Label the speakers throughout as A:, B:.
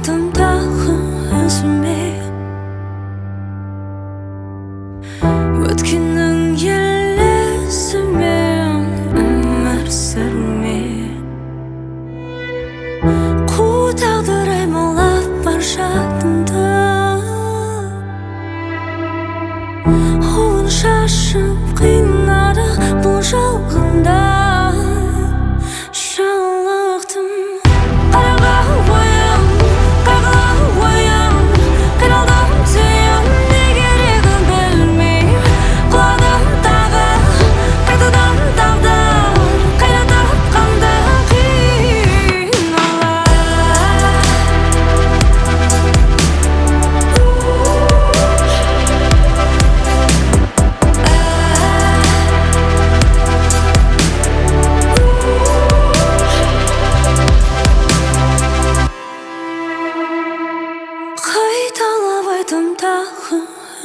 A: айтам тағы өзіме. Өткеннің елесімен өмір сүрме. Қу тағдыр аймалап бар жадымды, уын шашып қинады бұл жалғанда. Жалықтым қараңғы ойым, қайғылы ойым, қиналдым сүйем, не керегін білмей. Құладым тағы қайтадан тағдыр, қайнатып қанды қиналар. Қайталап айтам тағы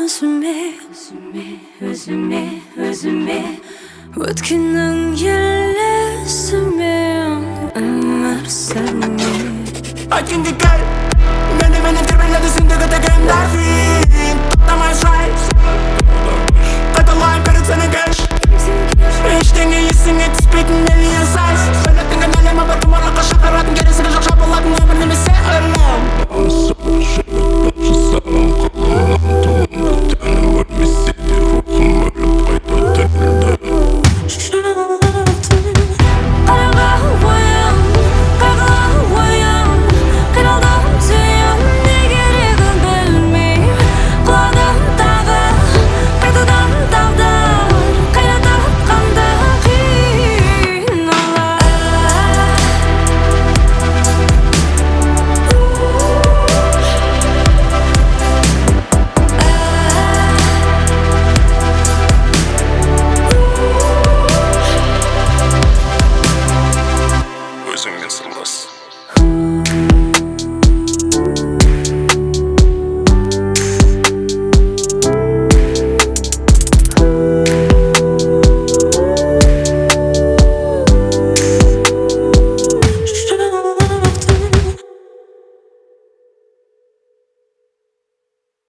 A: өзіме. Өткеннің елесімен өмір сүрме.
B: Айткенге кел, мені тербеледі сендегі дегендер фин. Тоқтамай шай, қайталайын перед сені кеш. Ештеңе есіңе түспейтін миллион сайз. Сөйлеттің әлемі бір тұмарлық